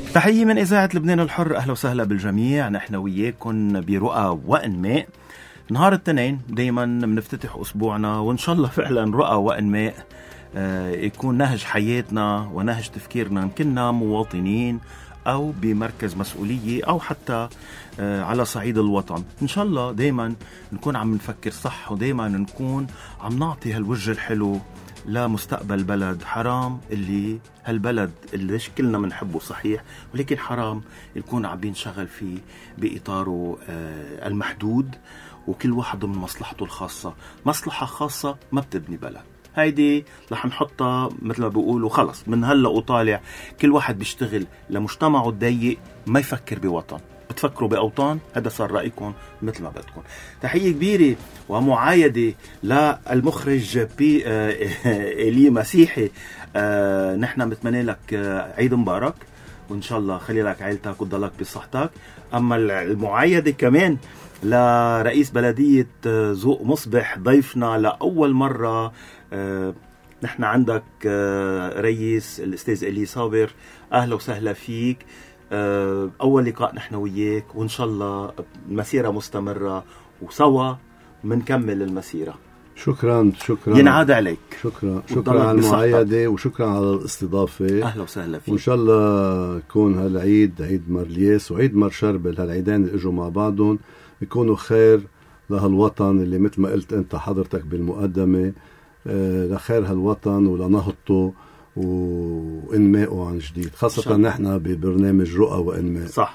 تحية من إذاعة لبنان الحر، أهلا وسهلا بالجميع. نحن وياكم برؤى وإنماء. نهار الاثنين دايما بنفتتح أسبوعنا، وإن شاء الله فعلا رؤى وإنماء يكون نهج حياتنا ونهج تفكيرنا، كنا مواطنين أو بمركز مسؤولية أو حتى على صعيد الوطن. إن شاء الله دايما نكون عم نفكر صح، ودايما نكون عم نعطي هالوجه الحلو لمستقبل بلد. حرام اللي هالبلد اللي كلنا منحبه صحيح، ولكن حرام يكون عم بينشغل فيه بإطاره المحدود، وكل واحد من مصلحته الخاصة. مصلحة خاصة ما بتبني بلد. هيدي رح نحطها مثل ما بيقولوا خلص من هلا وطالع، كل واحد بيشتغل لمجتمعه الضيق، ما يفكر بوطن. بتفكروا بأوطان، هذا صار رأيكم مثل ما بدكم. تحية كبيرة ومعايدة للمخرج إلي مسيحي. نحن متمنى لك عيد مبارك، وإن شاء الله خلي لك عائلتك وتضلك بصحتك. أما المعايدة كمان لرئيس بلدية ذوق مصبح، ضيفنا لأول مرة. نحن عندك رئيس الأستاذ إلي صابر، أهلا وسهلا فيك. أول لقاء نحن وياك، وإن شاء الله المسيرة مستمرة وسوا منكمل المسيرة. شكرا ينعاد عليك. شكرا على المعايدة، وشكرا على الاستضافة. أهلا وسهلا فيك. وإن شاء الله يكون هالعيد عيد مارليس وعيد مرشربل، هالعيدين اللي اجوا مع بعضهم يكونوا خير لهالوطن اللي مثل ما قلت أنت حضرتك بالمقدمة، لخير هالوطن ولنهضته وإنمائه عن جديد، خاصة نحن ببرنامج رؤى وإنماء. صح.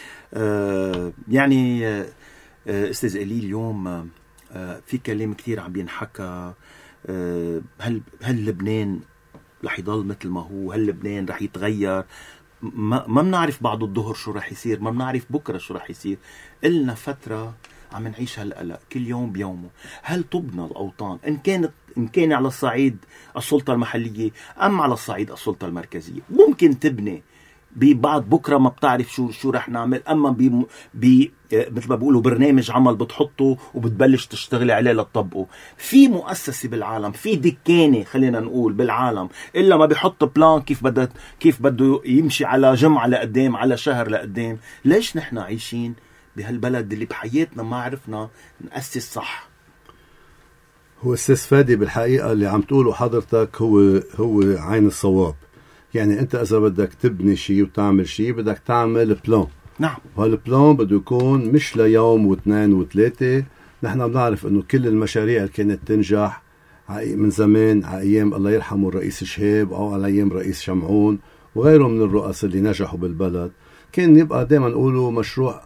يعني أستاذ إلي، اليوم في كلام كتير عم بينحكى. هل لبنان رح يضل مثل ما هو؟ هل لبنان رح يتغير؟ ما بنعرف بعد الظهر شو رح يصير، ما بنعرف بكرة شو رح يصير. إلنا فترة عم نعيش هالقلق كل يوم بيومه. هل تبنى الأوطان إن كان على الصعيد السلطة المحلية أم على الصعيد السلطة المركزية؟ ممكن تبني بعد بكرة، ما بتعرف شو رح نعمل. أما مثل ما بيقولوا برنامج عمل بتحطه وبتبلش تشتغلي عليه لتطبقه. في مؤسسة بالعالم، في دكانة خلينا نقول بالعالم، إلا ما بيحط بلان كيف بده يمشي على جمعة لقدام، على شهر لقدام. ليش نحن عايشين بهالبلد اللي بحياتنا ما عرفنا نأسس صح؟ هو أستاذ فادي بالحقيقة اللي عم تقوله حضرتك هو عين الصواب. يعني أنت إذا بدك تبني شيء وتعمل شيء بدك تعمل بلان. نعم. وهالبلان بده يكون مش ليوم واثنين وثلاثة. نحن بنعرف إنه كل المشاريع اللي كانت تنجح من زمان، على أيام الله يرحمه الرئيس شهاب أو على أيام رئيس شمعون وغيره من الرؤساء اللي نجحوا بالبلد، كان يبقى دائما نقوله مشروع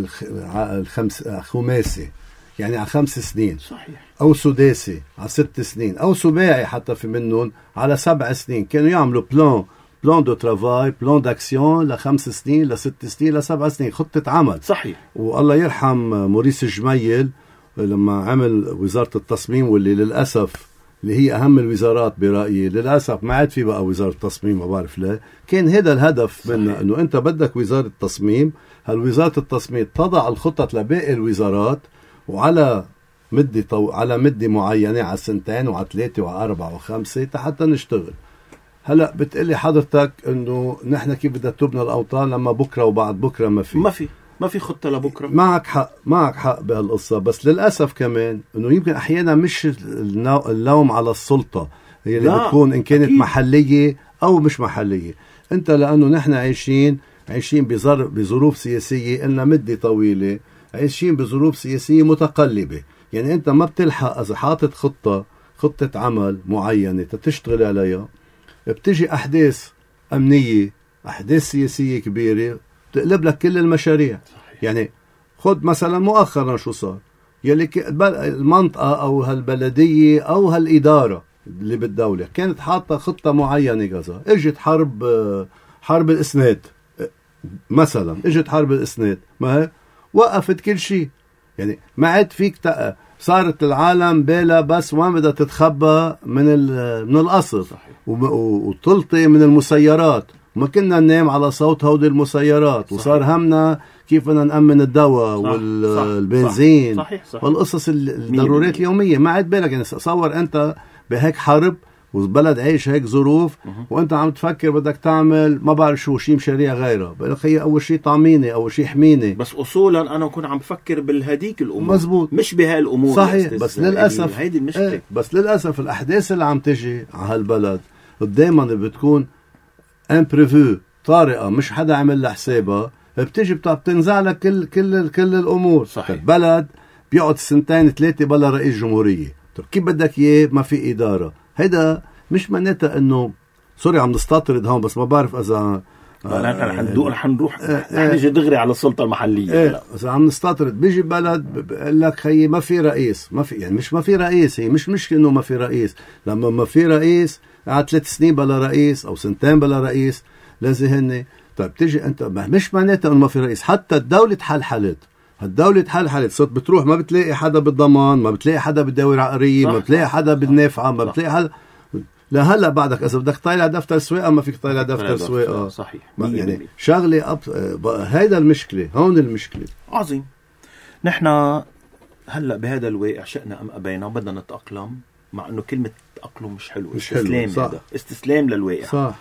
خماسي، يعني على 5 سنين. صحيح. أو سداسي على 6 سنين، أو سباعي حتى في منهم على 7 سنين. كانوا يعملوا بلان دو ترافاي، بلان داكسيون ل5 سنين، ل6 سنين، ل7 سنين، خطة عمل. صحيح. والله يرحم موريس جميل لما عمل وزارة التصميم، واللي للأسف اللي هي أهم الوزارات برأيي، للأسف ما عاد في بقى وزارة تصميم، ما بعرف ليه. كان هذا الهدف منه، إنه أنت بدك وزارة تصميم، هالوزارة التصميم تضع الخطط لباقي الوزارات، وعلى على مدة معينة، على 2 وعلى 3 وعلى 4 و5 حتى نشتغل. هلأ بتقلي حضرتك إنه نحن كيف بدنا تبنى الأوطان لما بكرة وبعد بكرة ما في خطة لبكرة. معك حق بهالقصة، بس للأسف كمان إنه يمكن أحيانا مش اللوم على السلطة هي اللي بتكون إن كانت أكيد محلية أو مش محلية. أنت لأنه نحن عايشين بظروف سياسية إلنا مدة طويلة، عايشين بظروف سياسية متقلبة. يعني أنت ما بتلحق إذا حاطط خطة عمل معينة تشتغل عليها، بتجي أحداث أمنية، أحداث سياسية كبيرة تقلب لك كل المشاريع. صحيح. يعني خد مثلا مؤخرا شو صار، يلي المنطقة أو هالبلدية أو هالإدارة اللي بالدولة كانت حاطة خطة معينة كذا، اجت حرب الإسناد مثلا، اجت حرب الإسناد، ما هي وقفت كل شيء. يعني ما عاد فيك صارت العالم بلا بس وين بدها تتخبى من القصر. وطلطي من المسيرات، وما كنا ننام على صوت هودي المسيرات. صحيح. وصار همنا كيف بدنا نأمن الدواء والبنزين. صحيح. والقصص الضرورات اليومية. ما عاد بالك، يعني صور أنت بهيك حرب والبلد عايش هيك ظروف، وانت عم تفكر بدك تعمل ما بعرف شيء مشاريع غيرها، بقول لك هي اول شيء طعميني، اول شيء حميني. بس اصولا انا كنت عم بفكر بالهديك الامور، مزبوط، مش بهالامور. صحيح. بس للاسف هيدي المشكله. بس للاسف الاحداث اللي عم تجي على هالبلد دائما بتكون امبريفو، طارئه، مش حدا عمل لها حسابها، بتيجي بتنزع لك كل الامور. صحيح. البلد بيقعد 2-3 بلا رئيس جمهوريه، طب كيف بدك اياه؟ ما في اداره. هيدا مش معناتها انه سوري عم نستطرد هون، بس ما بعرف اذا رح نروح نجي دغري على السلطه المحليه. اذا عم نستطرد بيجي بلد بقول لك هي ما في رئيس، ما في، يعني مش ما في رئيس، هي مش مشكله انه ما في رئيس. لما ما في رئيس قعد 3 سنين بلا رئيس او 2 بلا رئيس، لازم هن. طيب تيجي انت، مش معناتها انه ما في رئيس، حتى الدوله تحلحلت، الدولة تحلحلت، صرت بتروح ما بتلاقي حدا بالضمان، ما بتلاقي حدا بالدورة العقارية، ما بتلاقي حدا بالنافعة، ما بتلاقي حدا. لهلا بعدك اذا بدك طالع دفتر سواقه ما فيك طالع دفتر سواقه. صحيح. يعني شغله هيدا المشكله، هون المشكله. عظيم. نحن هلا بهذا الواقع شئنا ام ابينا بدنا نتاقلم، مع انه كلمه تاقلم مش حلو، استسلام. هذا استسلام للواقع. صح.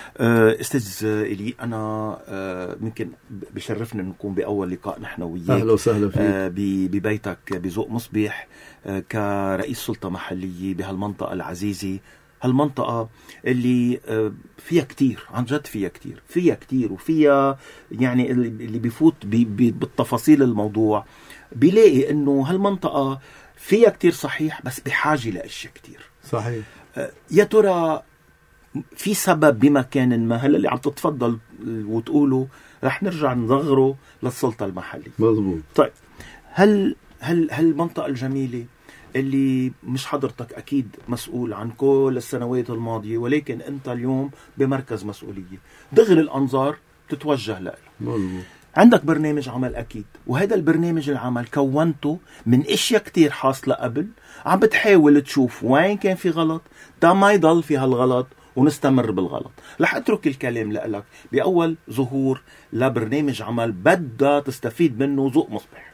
استاذ إلي، أنا ممكن بشرفنا نكون بأول لقاء نحن وياك. أهلا وسهلا فيك. ببيتك بذوق مصبح كرئيس سلطة محلية بهالمنطقة العزيزة، هالمنطقة اللي فيها كتير، عن جد فيها كتير وفيها يعني اللي بيفوت بالتفاصيل الموضوع بيلاقي إنه هالمنطقة فيها كتير صحيح، بس بحاجة لأشياء كتير. صحيح. يا ترى في سبب بمكان ما هلا اللي عم تتفضل وتقولوا رح نرجع نصغره للسلطة المحلية؟ مظبوط. طيب هل المنطقة الجميلة اللي مش حضرتك أكيد مسؤول عن كل السنوات الماضية، ولكن أنت اليوم بمركز مسؤولية، دغري الأنظار تتوجه لها. مظبوط. عندك برنامج عمل أكيد، وهذا البرنامج العمل كونته من إشياء كتير حاصلة قبل، عم بتحاول تشوف وين كان في غلط تا ما يضل في هالغلط ونستمر بالغلط. رح أترك الكلام لك بأول ظهور لبرنامج عمل بدها تستفيد منه ذوق مصبح.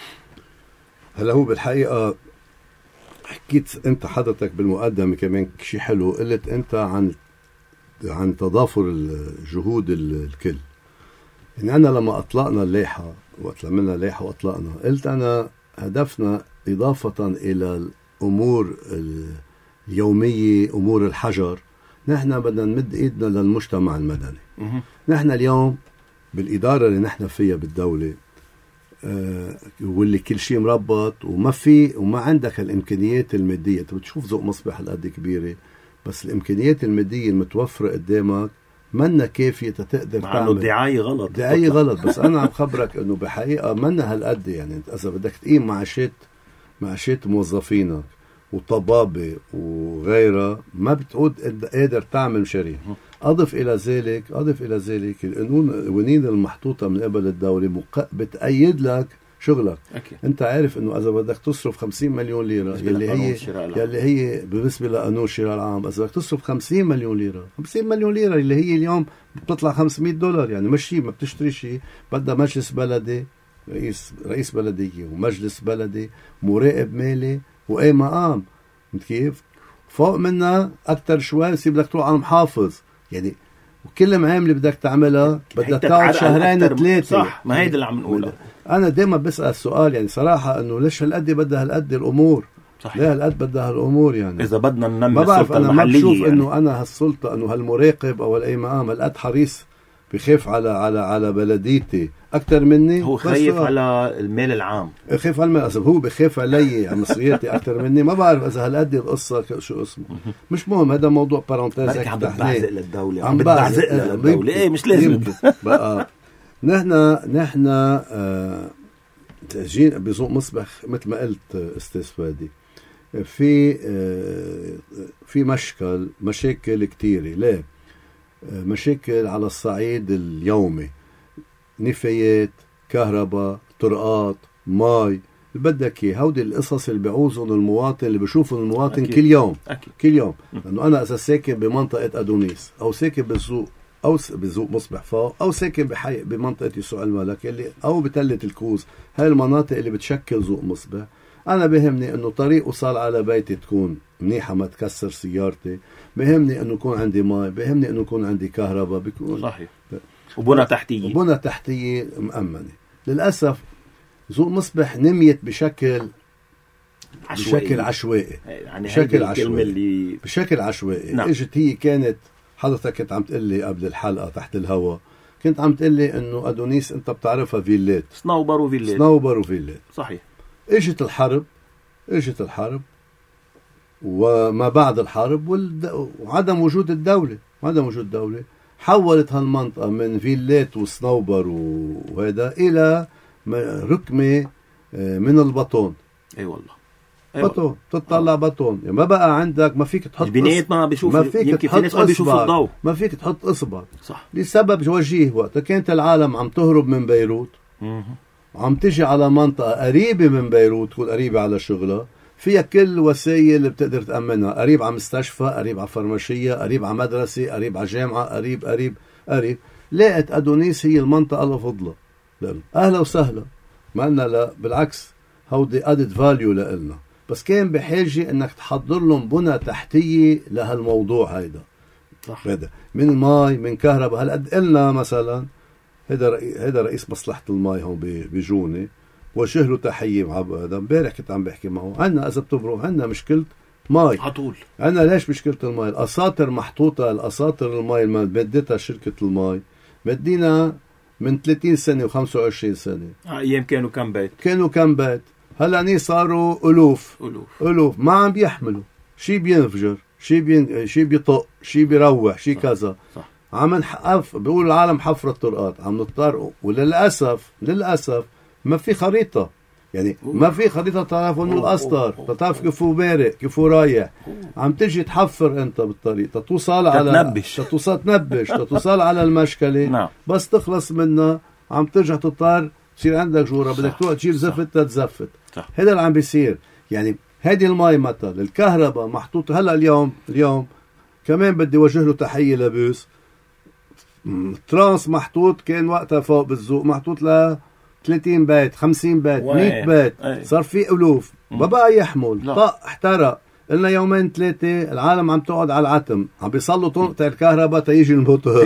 هلا هو بالحقيقة حكيت أنت حضرتك بالمقدمة كمان شيء حلو، قلت أنت عن تضافر الجهود الكل. يعني أنا لما أطلقنا اللائحة، وقت عملنا اللائحة وأطلقنا، قلت أنا هدفنا إضافة إلى الأمور اليومية، أمور الحجر، نحن بدنا نمد إيدنا للمجتمع المدني. نحن اليوم بالإدارة اللي نحن فيها بالدولة، واللي كل شيء مربط وما عندك الإمكانيات المادية. أنت بتشوف ذوق مصبح هالقد كبيرة، بس الإمكانيات المادية المتوفرة قدامك منا كافية تقدر تعمل. دعاية غلط. بس أنا عم خبرك إنه بحقيقة منا هالقد. يعني أنت إذا بدك تقيم معاشات موظفينك وطبابة وغيرها، ما بتقود قادر تعمل مشاريع. أضف إلى ذلك القوانين المحطوطة من قبل الدولة بتأيد لك شغلك. أكيد. أنت عارف إنه إذا بدك تصرف 50 مليون ليرة يلي هي بالنسبة لقانون الشراء العام، إذا بدك تصرف 50 مليون ليرة اللي هي اليوم بتطلع $500، يعني مش شيء، ما بتشتري شيء. بدها مجلس بلدي، رئيس بلدية ومجلس بلدي، مراقب مالي وأي مقام. كيف فوق منها أكتر شوي بس بدك تروح على المحافظ. يعني وكل معاملة بدك تعملها بدك تقعد 2-3 شهور. صح، ما هيدا اللي عم نقوله. أنا دايما بسأل السؤال، يعني صراحة إنه ليش هالقد بدها هالقد الأمور؟ صحيح. ليه هالقد بدها هالأمور؟ يعني إذا بدنا ننمي ما بعرف، السلطة أنا المحلية. ما بشوف يعني إنه أنا هالسلطة، إنه هالمراقب أو أي مقام هالقد حريص بخاف على بلديتي أكتر مني. هو خايف على المال العام، خايف على المال. هو بخاف علي على مصرياتي أكتر مني. ما بعرف إذا هالقد القصة شو اسمه. مش مهم، هذا موضوع بارونتيز. عم بتبعزق للدولة، عم بتبعزق للدولة. إيه مش لازم بقى. نحن جينا بذوق مصبح مثل ما قلت أستاذ فادي، في مشاكل كتيرة. ليه؟ مشاكل على الصعيد اليومي، نفايات، كهرباء، طرقات، ماي، اللي بدك اياه. هودي القصص اللي بيعوزهم المواطن، اللي بشوفهم المواطن أكيد. كل يوم. لانه انا اذا ساكن بمنطقه ادونيس، او ساكن بالسوق، او بذوق مصبح فوق، او ساكن بمنطقه يسوع الملك، اللي او بتلة الكوز، هاي المناطق اللي بتشكل ذوق مصبح، انا بهمني انه طريق وصل على بيتي تكون منيحه، ما تكسر سيارتي، بهمني انه يكون عندي ماء، بهمني انه يكون عندي كهرباء، بيكون صحيح، وبنى تحتيه، وبنى تحتيه مأمنه. للاسف ذوق مصبح نميت بشكل عشوائي، يعني بشكل عشوائي. نعم. اجت هي كانت حضرتك كنت عم تقول لي قبل الحلقه تحت الهواء، كنت عم تقول لي انه ادونيس انت بتعرفها فيلات، صنوبر وفيلات. صحيح. اجت الحرب وما بعد الحرب وعدم وجود الدولة، حولت هالمنطقة من فيلات وصنوبر وهذا إلى ركمة من البطون. اي والله، بطون، تطلع بطون، يعني ما بقى عندك، ما فيك تحط البنايات، ما فيك تحط الضوء، ما فيك تحط اصبع. صح. لسبب وجيه، وقت كانت العالم عم تهرب من بيروت وعم تجي على منطقة قريبة من بيروت، تكون قريبة على شغلها، فيها كل وسائل اللي بتقدر تأمنها، قريب على مستشفى، قريب على فرماشية، قريب على مدرسة، قريب على جامعة، قريب. لقت أدونيس هي المنطقة الأفضل لأنه أهلا وسهلا، ما قلنا لا، بالعكس هودي added value لإلنا، بس كان بحاجة انك تحضر لهم بنى تحتية لهالموضوع هيدا. صح. هذا من ماي، من كهرباء. هالقد قلنا مثلا هيدا رئيس مصلحة الماي هون بجوني، وجه له تحية مع هذا امبارح كنت عم بحكي معه. عنا اذا بتبرو عنا مشكلة ماي على طول. عنا ليش مشكلة الماي؟ الاساطر محطوطة، الاساطر الماي اللي بدتها شركة الماي مدينا من 30 سنة و25 سنة. ايام كانوا كم بيت، هلا صاروا ألوف ما عم بيحملوا، شي بينفجر، شي بيطق، شي بيروح، شي كذا. صح. عم نحقف، بيقول العالم حفر الطرقات، عم نضطر. وللأسف ما في خريطة، يعني ما في خريطة تعرف انه الأسطر، تعرف كيف بارق، كيف رايح. عم تجي تحفر انت بالطريق تتوصل على تتوصل على المشكلة. نعم. بس تخلص منها عم ترجع تضطر تصير عندك جورة، بدك تروح تجيب زفت تتزفت. هذا اللي عم بيصير. يعني هذه الماي مثلا، الكهرباء محطوطة هلا اليوم كمان بدي وجه له تحية لبوس. ترانس محطوط كان وقتها فوق بالذوق محطوط ل 30 بيت، 50 بيت، 100 بيت، صار في ألوف، ما بقى يحمل، طق احترق. قلنا يومين 3 العالم عم تقعد على العتم، عم بيصلوا تنقطع الكهرباء تيجي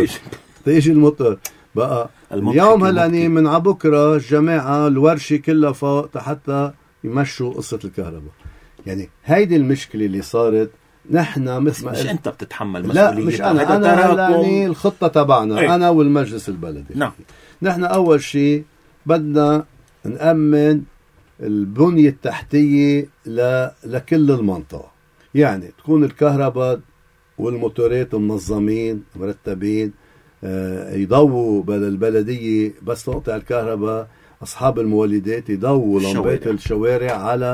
الموتور بقى. اليوم هلاني من عبكرة الجماعة الورشة كلها فوق حتى يمشوا قصة الكهرباء. يعني هيدي المشكلة اللي صارت. نحن مش انت بتتحمل مسؤولية، لا مش أنا الخطة تبعنا أنا والمجلس البلدي. نعم. نحن أول شيء بدنا نأمن البنية التحتية لكل المنطقة، يعني تكون الكهرباء والموتورات منظمين مرتبين، يضووا البلدية بس تقطع الكهرباء، أصحاب المولدات يضووا لمبات الشوارع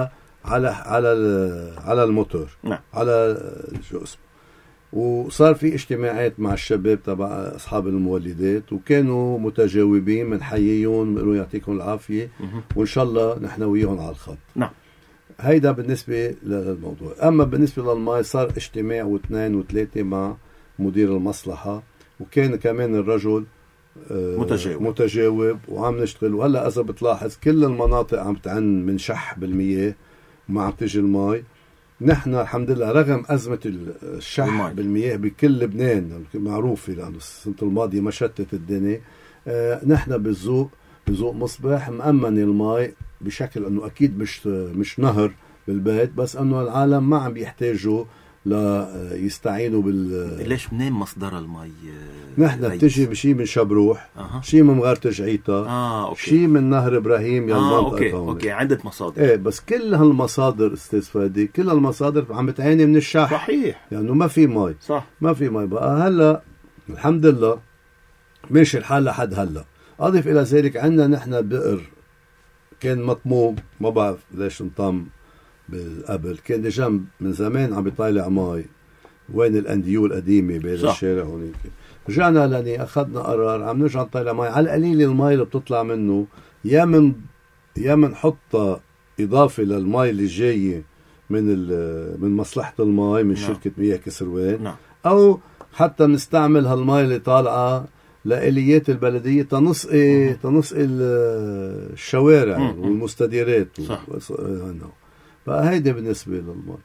على الموتور. نعم. على شو اسمه. وصار في اجتماعات مع الشباب تبع أصحاب المولدات وكانوا متجاوبين، بنحييهم بنقولوا يعطيكم العافية وإن شاء الله نحن وياهم على الخط. نعم. هيدا بالنسبة للموضوع. أما بالنسبة للماء صار اجتماع 2 و3 مع مدير المصلحة، وكان كمان الرجل متجاوب وعم نشتغل. وهلا إذا بتلاحظ كل المناطق عم تعن من شح بالمياه وما عم تجي الماء. نحن الحمد لله رغم أزمة الشح بالمياه بكل لبنان معروفة، لأنه السنة الماضية ما شتت الدنيا، نحن بالذوق مصبح مأمن الماء بشكل أنه أكيد مش نهر بالبيت، بس أنه العالم ما عم بيحتاجوا لا يستعينوا ليش منين مصدر المي؟ نحن بتجي بشي من شبروح، شي من مغارة جعيطة، شي من نهر إبراهيم أوكي عدة مصادر. إيه بس كل هالمصادر أستاذ فادي، كل هالمصادر عم بتعاني من الشح. صحيح. لأنه يعني ما في مي. صح. ما في مي. بقى هلا الحمد لله ماشي الحال لحد هلا. أضيف إلى ذلك عندنا نحن بئر كان مطموم، ما بعرف ليش انطم بالقبل، كان ديجا من زمان عم بيطالع ماي. وين الانديو القديمه بهذا الشارع هونيك. رجعنا لاني اخذنا قرار عم نرجع نطالع ماي على القليل. الماي اللي بتطلع منه يا منحطها اضافه للماي اللي جايه من مصلحه الماي من شركه مياه كسروان، او حتى بنستعمل هالماي اللي طالعه لآليات البلديه تنسقي الشوارع والمستديرات. فهيدي بالنسبة للمي.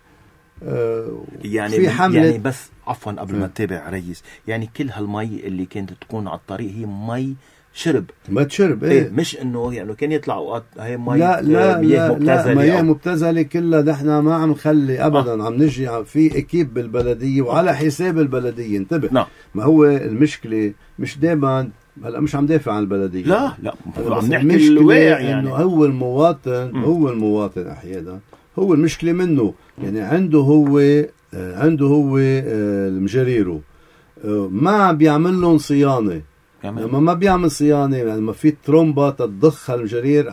يعني في حملة يعني بس عفوا قبل ما تتابع ريس، يعني كل هالمي اللي كانت تكون على الطريق هي مي شرب، ما تشرب ايه، مش انه يعني كان يطلع اوقات هي مي مياه مبتذله، مياه مبتذله كلها. نحن ما عم نخلي ابدا عم نجي في اكيب بالبلديه وعلى حساب البلديه. انتبه نعم. ما هو المشكله مش دائما، هلا مش عم دافع عن البلديه، لا عم نحكي الواقع، يعني انه هو المواطن هو المواطن احيانا هو المشكله منه. يعني عنده هو المجريره ما بيعمل لهم صيانه. لما ما بيعمل صيانه، يعني ما في ترومبا تضخ المجرير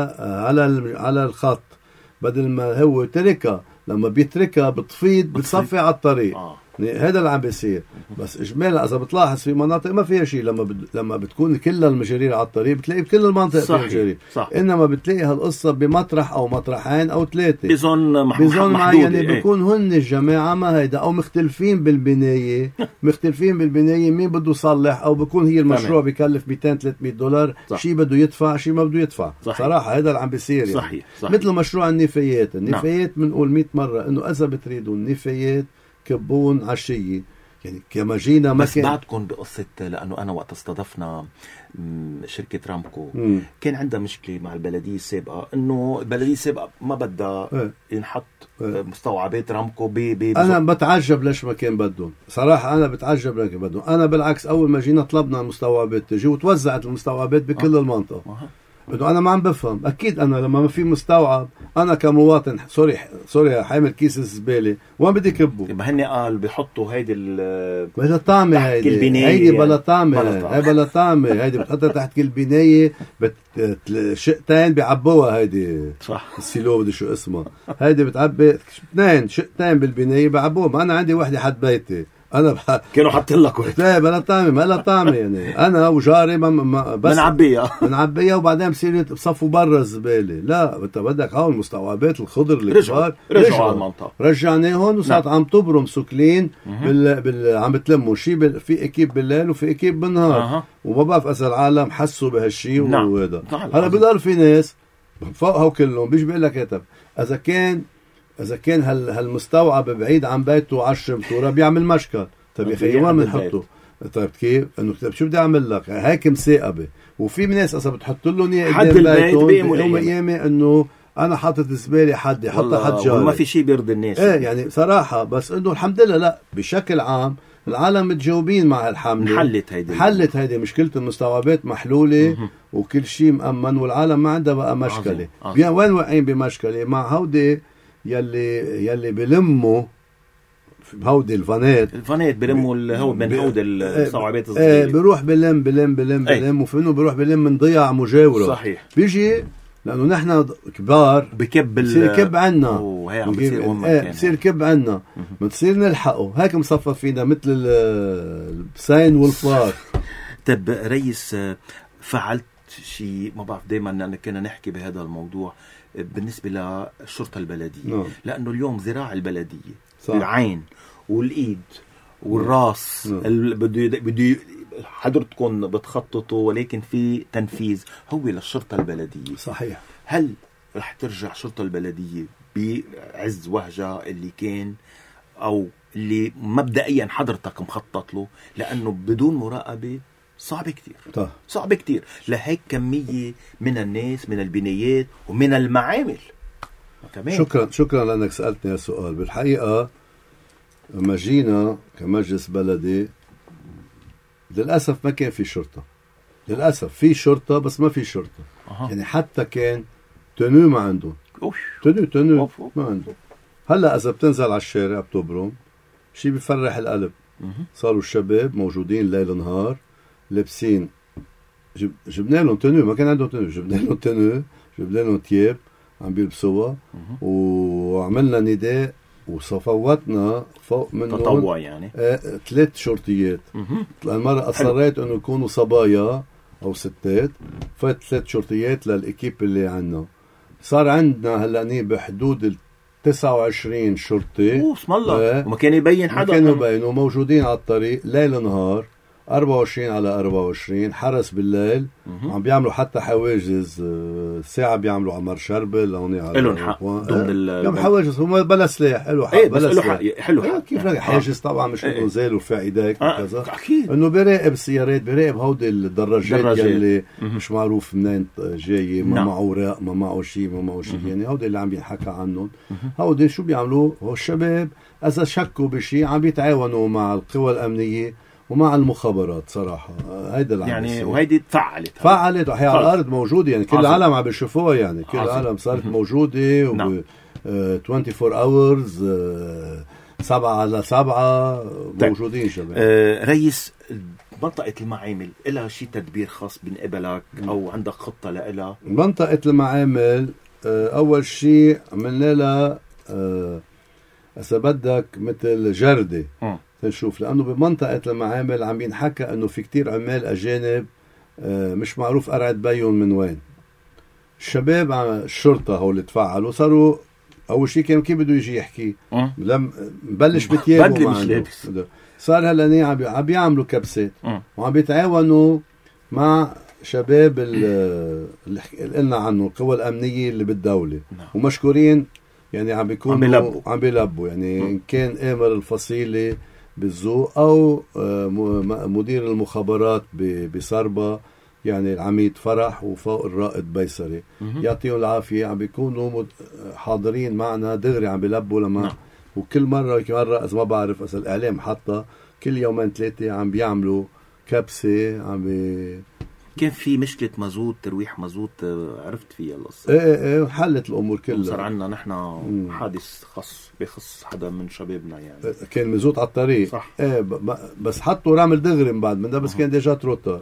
على الخط، بدل ما هو تركها، لما بيتركها بتفيض بتصفي على الطريق. هذا اللي عم بيصير. بس اجمالا اذا بتلاحظ في مناطق ما فيها شيء، لما بتكون كل المجارير على الطريق بتلاقي بكل المناطق فيها مجارير، انما بتلاقي هالقصه بمطرح او مطرحين او ثلاثه بزون معينه بيكون هن الجماعه ما هيدا او مختلفين بالبنايه مين بده يصلح، او بيكون هي المشروع بيكلف $200-300 شيء بده يدفع شيء ما بده يدفع. صراحه هذا اللي عم بيصير يعني. صحيح. مثل مشروع النفايات بنقول 100 مره انه اذا بتريدوا النفايات كبون عشية، يعني كما جينا ما بس بعدكم بقصة، لأنه أنا وقت استضفنا شركة رامكو كان عندها مشكلة مع البلدية السابقة، إنه البلدية السابقة ما بدها ينحط مستوعبات رامكو أنا بتعجب ليش ما كان بدهم صراحة. أنا بتعجب ليش بدهم. أنا بالعكس أول ما جينا طلبنا المستوعبات تجي وتوزعت المستوعبات بكل المنطقة. أنا ما عم بفهم. أكيد أنا لما ما في مستوعب أنا كمواطن سوري حامل كيس الزبالة وين بدي كبه؟ يبقى هني قال بيحطوا هيدي بلا طعمة، هيدي بلا طعمة، هي بلا طعمة، هيدي بتحطها تحت كل بناية شقتين بيعبوها. هيدي صح السيلو بدي شو اسمها، هيدي بتعبي شقتين بالبناية بعبوها. ما أنا عندي وحدة حد بيتي أنا كانوا حاطين لك وقت لا بلا طعمة يعني. أنا وجاري بس بنعبيها وبعدين بصير بصفوا برا الزبالة. لا أنت بدك هون المستوعبات الخضر الكبار رجعوا على المنطقة، رجعناهم وصارت عم تبرم سكلين عم بتلموا شيء في اكيب بالليل وفي اكيب بالنهار. وما بعرف اذا العالم حسوا بهالشيء وهذا. هلا بضل في ناس فوقها كلهم بيجي بيقول لك طب اذا كان هالمستوعب بعيد عن بيته 10 امتار بيعمل مشكل. طيب يا اخي وين بنحطه؟ طيب كيف انه شو بدي اعمل لك هيك مساقبه. وفي ناس اذا بتحط لهم اياه قدام بيتهم بيقوموا قيامه انه انا حاطط زبالة حدي حطها حد جاري، ما في شيء بيرضي الناس. ايه يعني صراحه. بس انه الحمد لله لا بشكل عام العالم متجاوبين مع الحمله، حلت هيدي مشكله المستوعبات محلوله وكل شيء مأمن والعالم ما عندها بقى مشكله. وين واقعين بمشكله مع هودي يلي بلموا هودي الفانات بلموا هو من هود المستوعبات الصغيره. بيروح بلم وفي منه بيروح بلم من ضياع مجاوره. صحيح. بيجي لانه نحن كبار بصير يكب عنا بصير يكب عنا بنصير نلحقه. هيك مصفى فينا مثل البسين والفار. طب ريس فعلت شيء ما بعرف دائما كنا نحكي بهذا الموضوع بالنسبة للشرطة البلدية لأنه اليوم ذراع البلدية العين والإيد والراس بده حضرتكم بتخططوا ولكن في تنفيذ هو للشرطة البلدية. صحيح. هل رح ترجع شرطة البلدية بعز وهجة اللي كان أو اللي مبدئيا حضرتك مخطط له؟ لأنه بدون مراقبة صعب كتير لهيك كمية من الناس من البنايات ومن المعامل. تمام. شكرا لأنك سألتني هالسؤال. بالحقيقة لما جينا كمجلس بلدي للأسف ما كان في شرطة. للأسف في شرطة بس ما في شرطة. يعني حتى كان تنو ما عندهم. تنو ما عندهم. هلأ إذا بتنزل على الشارع بتبرم شي بيفرح القلب. صاروا الشباب موجودين ليل نهار لابسين جبنا لهم تنو ما كان عندهم تنو جبنا لهم تياب عم بيلبسوها وعملنا نداء وصفوتنا فوق منهم تطوع يعني 3 شرطيات. المرة أصريت أنه يكونوا صبايا أو ستات فات 3 شرطيات للإكيب اللي عنا. صار عندنا هلأ بحدود 29 شرطي. اسم الله. وما كان يبين حدا. ما كانوا يبينوا موجودين على الطريق ليل نهار 24 على 24 حرس بالليل. عم بيعملوا حتى حواجز ساعة بيعملوا عمر شربل هون على لهم حق ضمن حواجز هم بلا سلاح له حق بلا سلاح حلو حق كيف حاجز طبعا مش انه زال ورفع ايديك وكذا اكيد انه بيراقب السيارات بيراقب هودي الدراجات اللي مش معروف منين جاي ما معه اوراق ما معه شيء يعني هودي اللي عم بينحكى عنهم هودي شو بيعملوا هو الشباب اذا شكوا بشيء عم بيتعاونوا مع القوى الامنيه ومع المخابرات صراحة هيدا يعني وهيدي فعلت وهي على الأرض موجودة يعني كل العالم عم بيشوفوها يعني كل العالم صارت موجودة 24 hours 7 على 7 موجودين شباب. رئيس منطقة المعامل إلها شيء تدبير خاص بنقبلك أو عندك خطة لإلها؟ منطقة المعامل أول شيء عملنا لها إذا بدك مثل جردة نشوف لأنه بمنطقة المعامل عم ينحكى أنه في كتير عمال أجانب مش معروف قرعة بيهم من وين. الشباب الشرطة هو اللي تفاعلوا صاروا أول شيء كان كيف بده يجي يحكي لم بلش بتيابه معه صار هلا عم بيعملوا كبسات وعم بيتعاونوا مع شباب اللي قلنا عنه القوى الأمنية اللي بالدولة ومشكورين يعني عم بيكونوا عم بيلبوا يعني إن كان آمر الفصيلة بالذوق أو مدير المخابرات بصربة يعني العميد فرح وفوق الرائد بيسري يعطيهم العافية عم بيكونوا حاضرين معنا دغري عم بيلبوا لما وكل مرة إذا ما بعرف إذا الإعلام حتى كل يومين 3 عم بيعملوا كبسة كان في مشكلة مازوت ترويح مازوت عرفت فيها القصة ايه حلت الأمور كلها صار عنا نحن حادث خاص بخص حدا من شبابنا يعني كان مازوت على الطريق صح. ايه بس حطوا رامل دغري من بعد من ده بس كان ديجا تروتار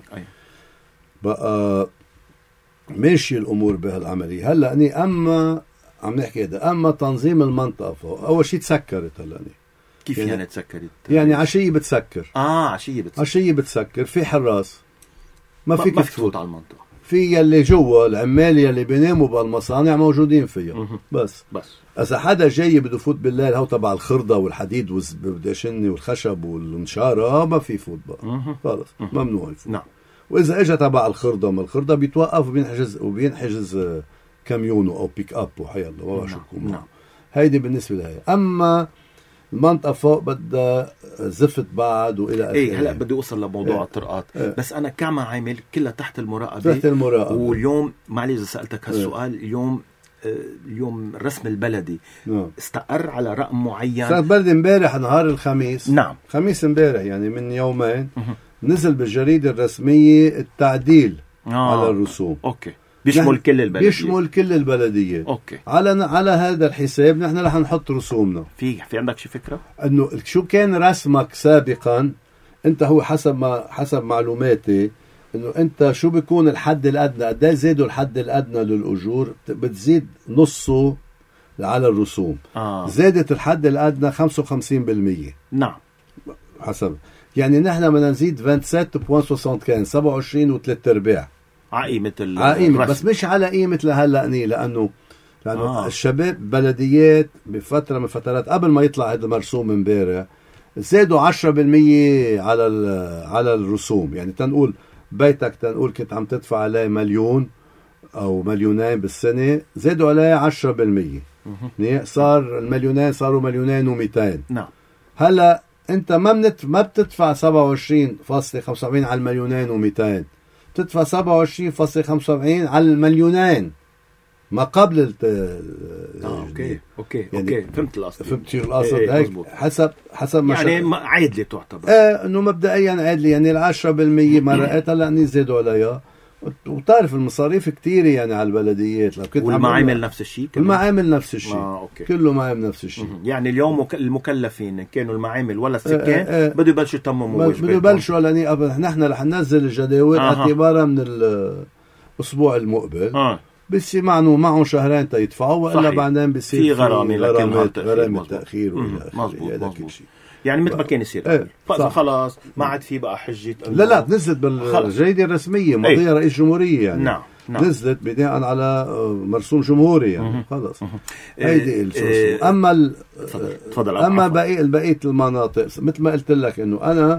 بقى ماشي الأمور بهالعملية هلا أني أما عم نحكي هذا أما تنظيم المنطقة فوق أول شيء تسكرت هلا كيف يعني تسكرت يعني عشية بتسكر عشية بتسكر في حراس ما فيك تفوت على المنطقة في يلي جوا العمال يلي بيناموا بالمصانع موجودين فيها بس إذا حدا جاي بده يفوت بالليل هو تبع الخردة والحديد والدشني والخشب والنشارة ما في يفوت بقى خلص ممنوع يفوت نعم. وإذا إجا تبع الخردة من الخردة بيتوقف وبينحجز كاميونه أو بيك أب وحي الله والله شو بكون هيدي بالنسبة لهي. أما المنطقة فوق بدها زفت بعد وإلى آخره. إيه هلا بدي أوصل لموضوع الطرقات بس أنا كمعامل كلها تحت المراقبة. تحت المراقبة. واليوم معلش إذا سألتك هالسؤال اليوم الرسم البلدي استقر على رقم معين. صار بلدي امبارح نهار الخميس. نعم. خميس امبارح يعني من يومين نزل بالجريدة الرسمية التعديل على الرسوم. أوكي. بيشمل كل البلدية. بيشمل كل البلدية. أوكي. على هذا الحساب نحن رح نحط رسومنا. في عندك شي فكرة؟ إنه شو كان رسمك سابقا أنت هو حسب معلوماتي إنه أنت شو بيكون الحد الأدنى قد ايه زادوا الحد الأدنى للأجور بتزيد نصه على الرسوم. زادت الحد الأدنى 55%. نعم. حسب يعني نحن بدنا نزيد 27.75 27 و3/4 قيمة بس مش على قيمة لهلا لأنه الشباب بلديات بفترة من فترات قبل ما يطلع هذا المرسوم امبارح زادوا 10% على الرسوم. يعني تنقول بيتك كنت عم تدفع عليه 1,000,000 أو 2,000,000 بالسنة زادوا عليه 10%. صار 2,000,000 صاروا 2,200,000. نعم. هلا انت ما بتدفع 27.75 على 2,200,000 بتدفع 27.75 على 2,000,000 ما قبل اوكي يعني فهمت القصد. هيك حسب ما يعني عادلة تعتبر انه مبدئيا عادلة يعني 10% مرقت هلا زادوا عليها. وتعرف المصاريف كتير يعني على البلديات لو كنت والمعامل نفس الشيء المعامل نفس الشيء كله معامل نفس الشيء. يعني اليوم المكلفين كانوا المعامل ولا السكان بده يبلشوا يتمموا واجباتهم بده يبلشوا نحن رح ننزل الجداول اعتبارا من الاسبوع المقبل بس معهم شهرين تيدفعوا والا بعدين بصير في غرامه تاخير والى اخره هذا كل شيء يعني مثل ما كان يصير خلاص ما عاد في بقى حجه لا نزلت بالجريدة الرسمية مضيها رئيس جمهورية يعني نعم. نزلت بناء على مرسوم جمهوري يعني خلاص هيدي اما تفضل اما بقية المناطق مثل ما قلت لك انه انا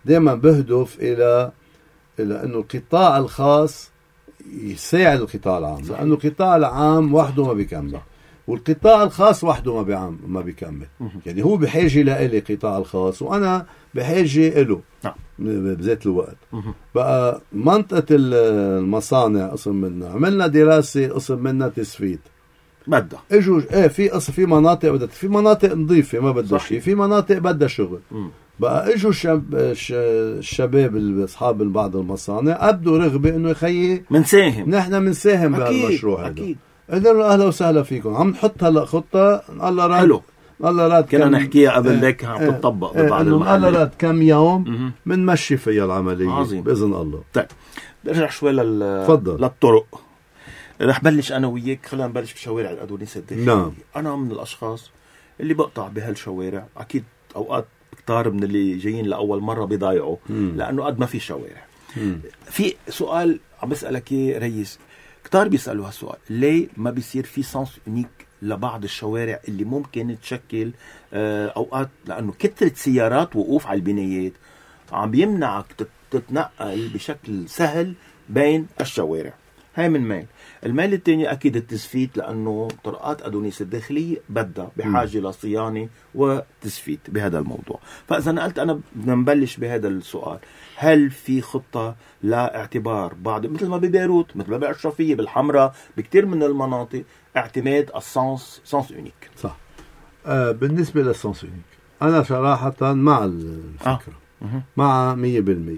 دائما بهدف الى انه القطاع الخاص يساعد القطاع العام، لانه القطاع العام وحده ما بيكمل، والقطاع الخاص وحده ما بيكمل. يعني هو بحاجه لإلي قطاع الخاص، وانا بحاجه له بذات الوقت. بقى منطقه المصانع قسم منها عملنا دراسه، قسم منها تسفيت بدها اجوا في مناطق بدها، في مناطق نظيفه ما بدها شيء، في مناطق بدها شغل. بقى اجوا الشباب اصحاب بعض المصانع ابدوا رغبه انه يخيي نحن منساهم بهالمشروع هذا. قلنا له اهلا وسهلا فيكم، عم نحط هلا خطه الله راد حلو، الله راد كنا نحكيها قبل ذاك عم تطبق ببعض المحلات. الله راد كم يوم بنمشي فيها العمليه عظيم باذن الله. طيب برجع شوي للطرق. رح بلش انا وياك، خلينا نبلش بشوارع الادونيس الداخليه. نعم. انا من الاشخاص اللي بقطع بهالشوارع، اكيد اوقات كتار من اللي جايين لاول مره بيضايعوا لانه قد ما في شوارع. في سؤال عم بسالك اياه ريس، كتار بيسالوا هالسؤال، ليه ما بيصير في سانس يونيك لبعض الشوارع اللي ممكن تشكل اوقات، لانه كثره سيارات وقوف على البنايات عم بيمنعك تتنقل بشكل سهل بين الشوارع. هاي من ميل. الميل الثاني اكيد التزفيت، لانه طرقات ادونيس الداخليه بدها بحاجه لصيانه وتزفيت بهذا الموضوع. فاذا نقلت انا بدنا نبلش بهذا السؤال، هل في خطه لاعتبار بعض مثل ما ببيروت، مثل ما بالاشرفيه، بالحمراء، بكثير من المناطق اعتماد السانس يونيك؟ صح. بالنسبه للسانس يونيك انا صراحه مع الفكره، مع 100%.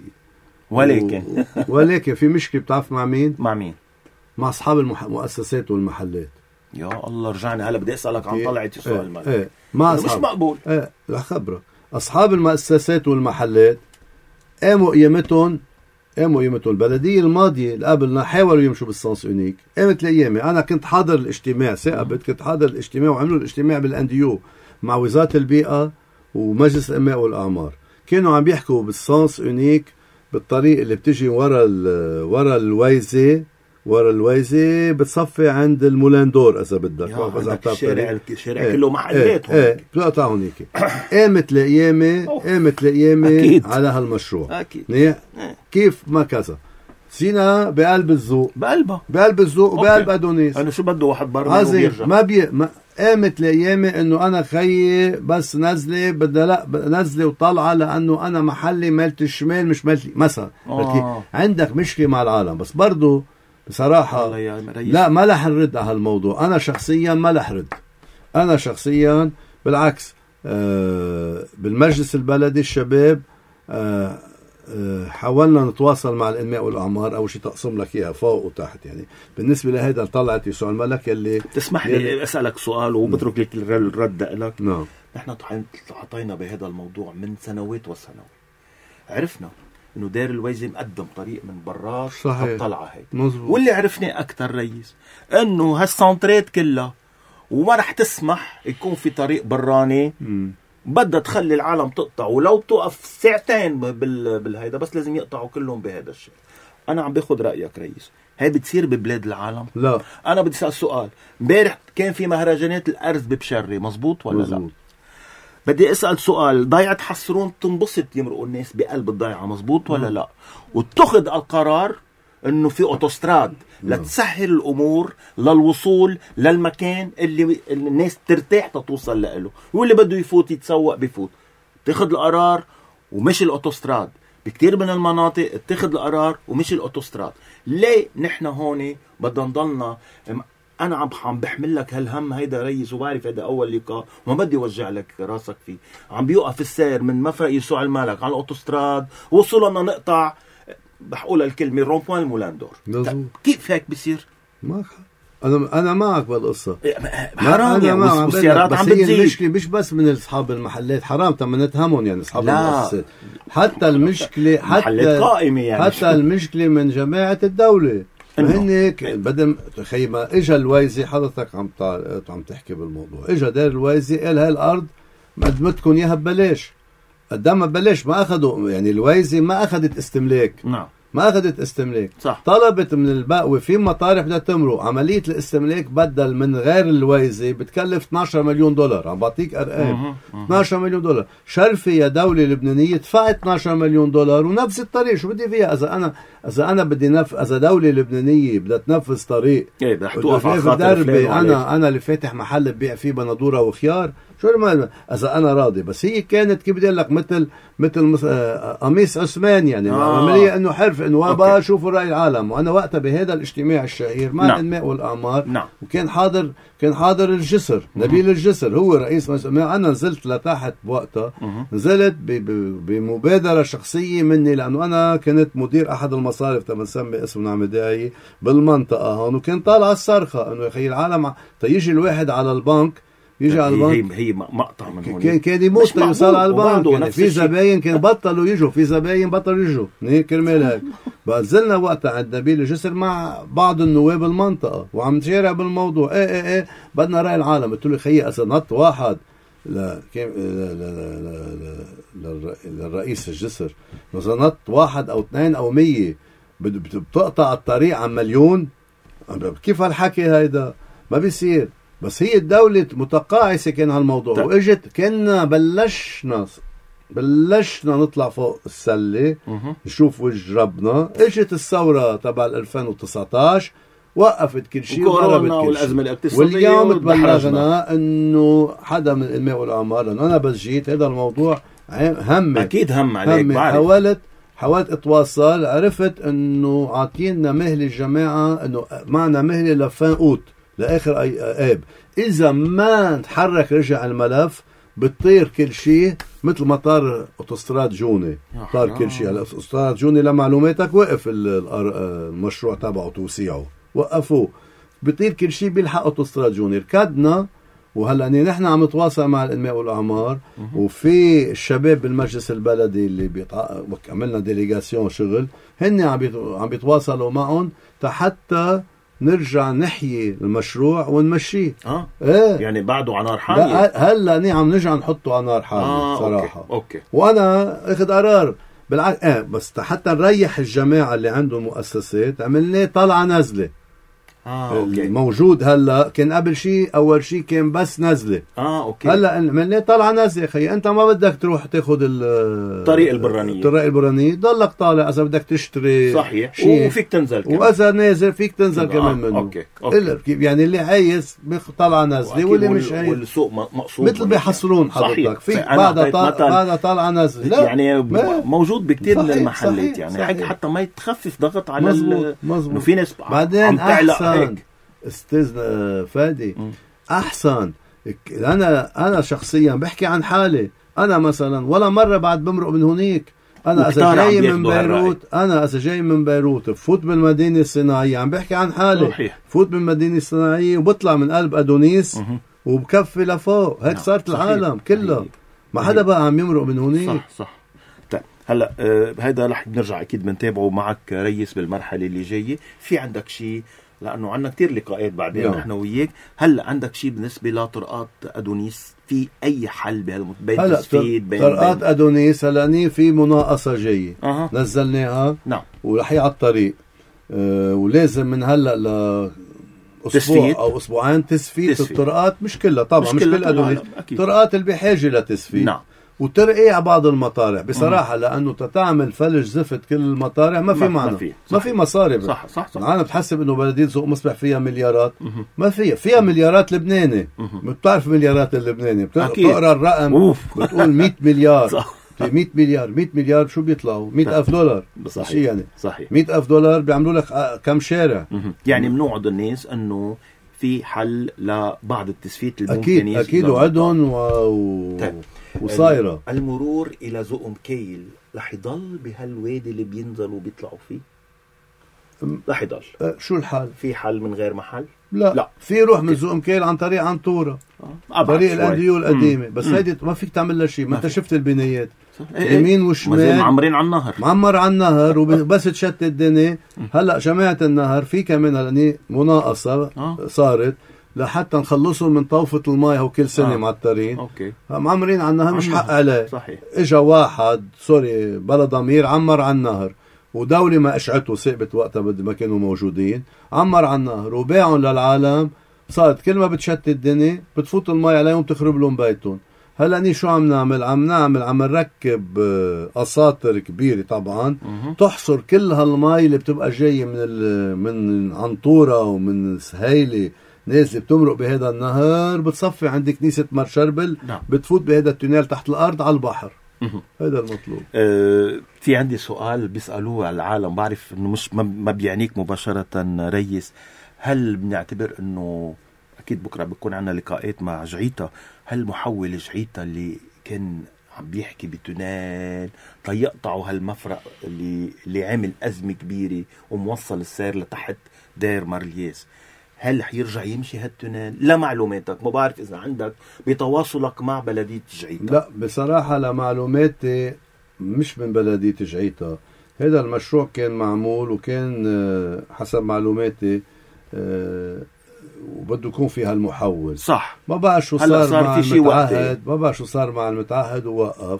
ولكن في مشكله، بتعرف مع مين؟ مع اصحاب المؤسسات والمحلات. يا الله رجعنا هلا بدي اسالك عن طلعت السؤال مالك. مع مش مقبول. رح خبرك، اصحاب المؤسسات والمحلات قاموا قيمتهم البلديه الماضيه اللي قبلنا حاولوا يمشوا بالسانس يونيك. قامت الايامي انا كنت حاضر الاجتماع، كنت حاضر الاجتماع، وعملوا الاجتماع بالانديو مع وزاره البيئه ومجلس الانماء والاعمار، كانوا عم بيحكوا بالسانس يونيك بالطريق اللي بتجي ورا الويزه بتصفي عند المولاندور اذا بدك. الشارع كله محلات هون. بتقطع هونيك. قامت القيامه على هالمشروع. اكيد. كيف ما كذا سينا بقلب الذوق، بقلب الذوق وبقلب ادونيس. انا شو بده واحد برا وبيرجع. ما قامت القيامه انه انا خيي بس نزلي نزلي وطلعه، لانه انا محلي مالت الشمال مش مالتي مثلا. عندك مشكله مع العالم، بس برضو بصراحه لا، ما رح نرد على هالموضوع. انا شخصيا ما رح رد. انا شخصيا بالعكس، بالمجلس البلدي الشباب حاولنا نتواصل مع الانماء والاعمار، اول شيء تقسم لك اياها فوق وتحت. يعني بالنسبه لهذا طلعت يسوع الملك اللي تسمح لي اسالك سؤال وبترك لك الرد لك. نعم. نحن تعاطينا بهذا الموضوع من سنوات عرفنا انه دير الويزي مقدم طريق من برات الطلعه هي. واللي عرفناه اكثر ريس انه هالسنترات كلها وما رح تسمح يكون في طريق براني. بدها تخلي العالم تقطع، ولو بتوقف ساعتين بالهيدا، بس لازم يقطعوا كلهم بهذا الشيء. انا عم باخذ رايك ريس، هي بتصير ببلاد العالم؟ لا. انا بدي اسال سؤال، امبارح كان في مهرجانات الارز ببشري، مزبوط ولا مزبوط. لا؟ بدي اسال سؤال، ضيعة حسرون تنبسط يمرقوا الناس بقلب الضيعه، مزبوط ولا لا؟ واتخذ القرار انه في اوتوستراد لتسهل الامور للوصول للمكان اللي الناس ترتاح تتوصل له، واللي بده يفوت يتسوق بفوت. اتخذ القرار ومشي الاوتوستراد. بكتير من المناطق اتخذ القرار ومشي الاوتوستراد. ليه نحن هون بدنا نضلنا؟ انا عم بحمل لك هالهم هيدا ريس، وبعرف هيدا اول لقاء وما بدي اوجع لك راسك فيه. عم بيوقف السير من مفرق يسوع الملك على الاوتوستراد، وصلنا نقطع بحقول الكلمه رونبوان المولاندور. كيف هيك بصير؟ انا معك بالقصه. حرام يعني، والسيارات عم بتزيد. المشكله مش بس من اصحاب المحلات، حرام تم نتهمهم يعني اصحاب المؤسسات. حتى المشكله محلات قائمه يعني. حتى المشكله من جماعه الدوله. هنيك بدل ما اجى الويزي، حضرتك عم تحكي بالموضوع، اجى دير الويزي قال هاي الارض بدكم اياها ببلاش. قدامها ببلاش، ما اخذوا يعني الويزي ما اخذت استملاك. نعم. ما أخذت استملاك. صح. طلبت من البقوة في مطارح بدها تمرق عملية الاستملاك بدل من غير الويزة بتكلف 12 مليون دولار. عم بعطيك أرقام. 12 مليون دولار. شرفي يا دولة لبنانية دفعت 12 مليون دولار ونفس الطريق. شو بدي فيها إذا أنا بدي إذا دولة لبنانية بدها تنفذ طريق بدها توقف على خاطر أنا اللي فاتح محل ببيع فيه بندورة وخيار، شو المهم إذا أنا راضي. بس هي كانت كيف بدي لك مثل قميص عثمان يعني. عملية إنه حرف إنه وابا شوفوا رأي العالم. وأنا وقتها بهذا الاجتماع الشهير مع الإنماء والأعمار وكان حاضر الجسر نبيل الجسر هو رئيس مجلس. أنا نزلت لتحت بوقتها، نزلت بمبادرة شخصية مني لأنه أنا كنت مدير أحد المصارف تبع نسمي اسمه نعم داعي بالمنطقة هون، وكان طالع الصرخة إنه يا أخي العالم تيجي الواحد على البنك يجي على البنك. هي مقطع من هون كان يموت يوصل على البنك يعني. في زباين كان بطلوا يجوا، في زباين بطلوا يجوا كرمال هيك. نزلنا وقتها عند نبيل الجسر مع بعض النواب المنطقة وعم نشارع بالموضوع. ايه بدنا رأي العالم. قلت له خيي إذا نط واحد للرئيس الجسر، إذا نط 1 أو 2 أو 100 بتقطع الطريق عن مليون. كيف هالحكي هيدا؟ ما بيصير. بس هي الدولة متقاعسة كان هالموضوع. واجت كنا بلشنا نطلع فوق السلة نشوف وجه ربنا. اجت الثورة تبع 2019 وقفت كل شيء وضربت كل شيء. واليوم تبلغنا انه حدا من الإنماء والأعمار، لأنه انا بس جيت هذا الموضوع هم اكيد هم عليك. حاولت اتواصل، عرفت انه عاطينا مهلة الجماعة، انه معنا مهلة لفان اوت لاخر اب. اذا ما تحرك رجع الملف بتطير كل شيء، مثل مطار اوتوستراد جوني طار كل شيء. اوتوستراد جوني لمعلوماتك وقف المشروع تبعه توسيعه، وقفوه، بيطير كل شيء بيلحق اوتوستراد جوني. ركضنا وهلا نحن عم نتواصل مع الإنماء والأعمار، وفي الشباب بالمجلس البلدي اللي عملنا ديليغاسيون شغل، هن عم بيتواصلوا معهم حتى نرجع نحيي المشروع ونمشيه. ايه يعني بعده على نار حامية. هلا عم نرجع نحطه على نار حامية صراحة. أوكي. وانا اخذ قرار بالعكس بس حتى نريح الجماعة اللي عندهم مؤسسات. عملنا طلعة نزلة. موجود هلا، كان قبل شيء اول شيء كان بس نزله. اوكي. هلا من طالعه نزله خي. انت ما بدك تروح تاخذ الطريق البرانيه، ضلك طالع اذا بدك تشتري. صحيح. وفيك تنزل كمان. واذا نازل فيك تنزل كمان منه. اوكي. يعني اللي عايز طالعه نزله واللي مش عايز والسوق مقصود مثل بيحصرون حضرتك في بعدها طالعه نزله. يعني موجود بكثير من المحلات. يعني حتى ما يتخفف ضغط على انه في ناس بعدين احسن. استاذ فادي احسن. انا شخصيا بحكي عن حالي. انا مثلا ولا مره بعد بمرق من هونيك. انا اذا جاي من بيروت بفوت بالمدينه الصناعيه، عم بحكي عن حالي. فوت بالمدينه الصناعيه وبطلع من قلب ادونيس وبكفي لفوق. هيك صارت العالم كلها. ما حدا بقى عم يمرق من هونيك. صح. طيب هلا هيدا رح بنرجع اكيد بنتابعه معك ريس بالمرحله اللي جايه. في عندك شيء، لأنه عنا كتير لقاءات بعدين نحن وياك. هل عندك شيء بالنسبة لطرقات أدونيس؟ في أي حل بين تسفيد بين طرقات أدونيس؟ هلأني في مناقصة جاية نزلناها. نعم. ورح على الطريق. ولازم من هلأ أسبوع أو أسبوعين تسفيد الطرقات. مش كلها طبعا، مش كل أدونيس. طرقات اللي بحاجة لتسفيد. نعم. وترقيع على بعض المطارح بصراحة. لأنه تتعمل فلج زفت كل المطارح ما في معنى. ما في مصاري. صح. أنا بتحسب إنه بلدية سوق مصبح فيها مليارات. ما فيها مليارات لبناني. بتعرف مليارات اللبناني بتقرأ الرقم بتقول 100 مليار. صح. 100 مليار شو بيطلعوا؟ 100,000 دولار. صحيح. يعني صحيح. 100,000 دولار بيعملوا لك كم شارع. يعني بنوعد الناس أنه في حل لبعض التسفيت الممكن. أكيد وعدهم وصايرة. المرور إلى زقم كيل رح يضل بهالوادي اللي بينزلوا وبيطلعوا فيه؟ رح يضل. شو الحل؟ في حل من غير محل؟ لا. في روح من زقم كيل عن طريق عنطورة. طريق الأنديو القديمة. بس هيدي ما فيك تعمل لها شيء. ما انت شفت البنايات يمين وشمال معمرين على النهر. معمر على النهر وبس تشتت الدنيا. هلا جماعة النهر في كمان هلأني مناقصة صارت لحتى نخلصهم من طوفة الماء هو كل سنة معترين. معمرين على النهر مش حق عليه. صحيح. اجا واحد سوري بلا ضمير عمر على النهر ودولة ما اشعته ثقبت وقتها بدل ما كانوا موجودين، عمر على النهر وباعهم للعالم. صارت كل ما بتشتت الدنيا بتفوت المي عليهم تخرب لهم بيتهم. هلا شو عم عم نركب اساطر كبيره طبعا تحصر كل هالمي اللي بتبقى جايه من عنطوره ومن سهيله نازله بتمرق بهذا النهر، بتصفي عند كنيسه مرشربل. نعم. بتفوت بهذا التونيل تحت الارض على البحر. هذا المطلوب. في عندي سؤال بيسالوه على العالم، بعرف انه مش ما بيعنيك مباشره ريس. هل بنعتبر انه اكيد بكره بيكون عندنا لقاءات مع جعيتا، هل محول جعيتا اللي كان عم بيحكي بتونال يقطعوا هالمفرق اللي عامل ازمه كبيره وموصل السير لتحت دير مارلياس، هل حيرجع يمشي هالتونال؟ لا معلوماتك، ما بعرف اذا عندك بتواصلك مع بلديه جعيتا. لا بصراحه لمعلوماتي مش من بلديه جعيتا. هذا المشروع كان معمول وكان حسب معلوماتي وبده يكون فيها المحول. صح. ما بقى شو صار مع المتعهد، ما بقى شو صار مع المتعهد ووقف.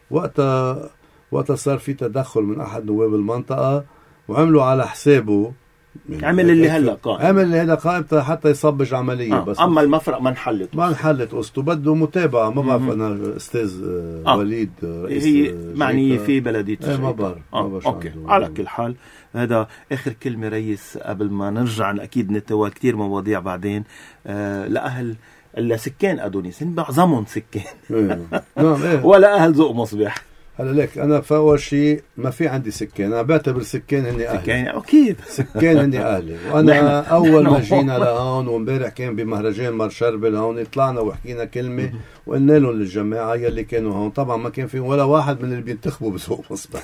وقتها صار في تدخل من احد نواب المنطقه وعملوا على حسابه، عمل اللي هلا قائم، عمل اللي هلا قائم حتى يصبج عمليه. بس اما المفرق ما انحلت قصته، بده متابعه. ما بعرف انا استاذ وليد رئيس هي معنيه في بلديه ما بعرف. اوكي. على كل حال هذا اخر كلمه ريس قبل ما نرجع اكيد نتوى كثير مواضيع بعدين. لاهل السكان ادونيس معظمهم سكان ولا اهل ذوق مصبح. هلا ليك انا فاول شيء ما في عندي سكان، انا بعتبر سكان هني اهلي. سكان اكيد سكان هني اهلي. وانا اول ما جينا لهون وامبارح كان بمهرجان مرشربل هون طلعنا وحكينا كلمه وقلنا لهم للجماعه يلي كانوا هون، طبعا ما كان في ولا واحد من اللي بينتخبوا بسوق مصبح.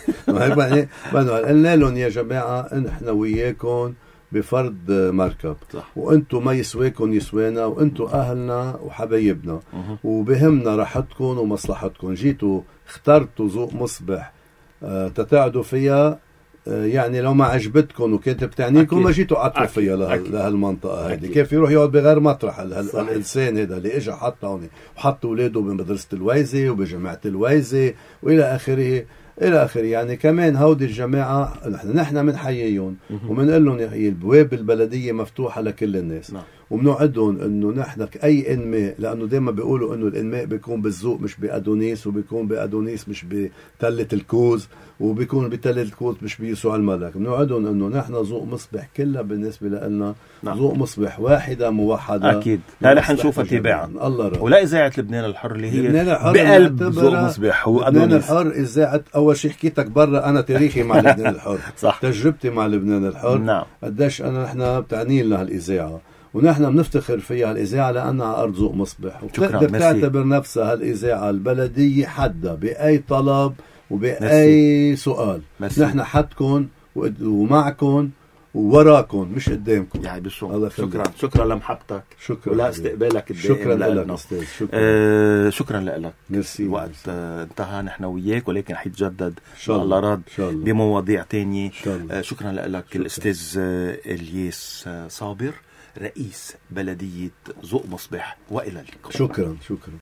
قلنا لهم يا جماعه نحن وياكم بفرض مركب. صح. وانتم ما يسواكم يسوانا، وانتم اهلنا وحبايبنا وبهمنا راحتكم ومصلحتكم. جيتوا اخترتوا ذوق مصبح تتعدوا فيها، يعني لو ما عجبتكم وكانت بتعنيكم ما جيتوا قعدتوا فيها لهالمنطقه هذه. كيف يروح يقعد بغير مطرح الانسان هذا اللي اجى حط هون وحط اولاده بمدرسه الويزه وبجامعه الويزه والى اخره الى اخره. يعني كمان هودي الجماعه نحن بنحييهم وبنقول لهم البواب البلديه مفتوحه لكل الناس. وبنوعدهم انه نحن اي انماء، لانه دائما بيقولوا انه الانماء بيكون بالذوق مش بادونيس، وبيكون بادونيس مش بتله الكوز، وبيكون بتله الكوز مش بيسوع الملك. بنوعدهم انه نحن ذوق مصبح كلها بالنسبه لنا ذوق مصبح واحده موحده. اكيد لا رح نشوفها تباعا. الله رب. ولا اذاعه لبنان الحر اللي هي بقلب ذوق مصبح لبنان الحر. اذاعه اول شيء حكيتك برا، انا تاريخي مع لبنان الحر. صح. تجربتي مع لبنان الحر. نعم. قديش نحن بتعني لنا هالاذاعه ونحن بنفتخر فيها الإذاعة لأنها على أرض ذوق مصبح. وبتقدر تعتبر نفسها هالإذاعة البلدية حدها بأي طلب وبأي سؤال. نحن حدكم ومعكم ووراكم مش قدامكم. يعني شكرا لمحبتك. شكرا ولا استقبالك الدائم. شكرا لك أستاذ. شكرا لك. ميرسي. الوقت انتهى نحن وياك، ولكن حيتجدد إن شاء الله راد بمواضيع تانية. شكرا لك الأستاذ الياس صابر رئيس بلدية ذوق مصبح، وإلى اللقاء. شكرا.